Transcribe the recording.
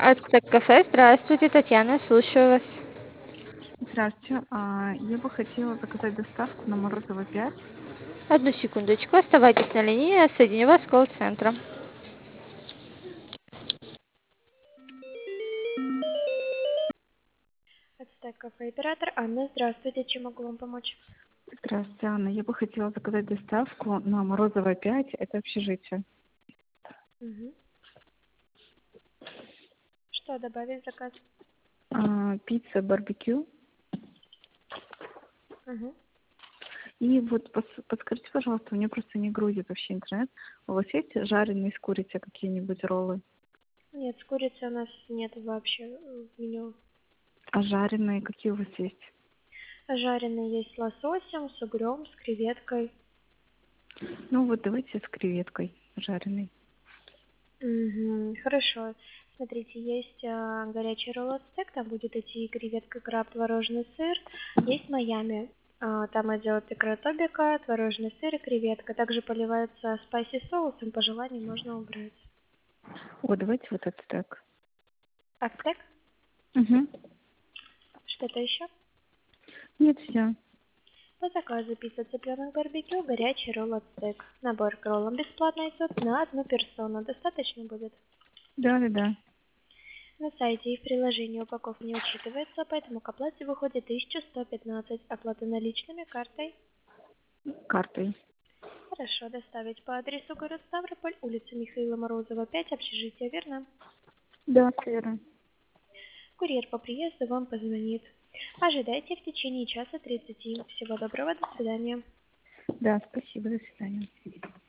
Ацтек кафе. Здравствуйте, Татьяна, слушаю вас. Здравствуйте. Я бы хотела заказать доставку на Морозово 5. Одну секундочку, оставайтесь на линии, я соединю вас с колл-центром. Ацтек кафе, оператор Анна, здравствуйте, чем могу вам помочь? Здравствуйте, Анна. Я бы хотела заказать доставку на Морозово 5. Это общежитие. Мгм. Что добавить в заказ? Пицца, барбекю. Мгм. И вот подскажите, пожалуйста, у меня просто не грузит вообще интернет. У вас есть жареные с курицей какие-нибудь роллы? Нет, с курицей у нас нет вообще в меню. А жареные какие у вас есть? Жареные есть с лососем, с угрем, с креветкой. Ну вот давайте с креветкой жареной. Мгм. Хорошо. Смотрите, есть горячий ролл ацтек, там будет идти креветка, краб, творожный сыр. Есть Майами, там идет икра тобика, творожный сыр и креветка. Также поливается спайси соусом, по желанию можно убрать. О, давайте вот это так. Ацтек? Угу. Что-то еще? Нет, все. По заказу пицца цыпленок барбекю, горячий ролл ацтек. Набор к роллам бесплатно идет на одну персону. Достаточно будет? Да. На сайте и в приложении упаковка не учитывается, поэтому к оплате выходит 1115. Оплата наличными, картой. Картой. Хорошо, доставить по адресу город Ставрополь, улица Михаила Морозова, 5, общежитие, верно? Да, верно. Курьер по приезду вам позвонит. Ожидайте в течение часа 30. Всего доброго, до свидания. Да, спасибо, до свидания.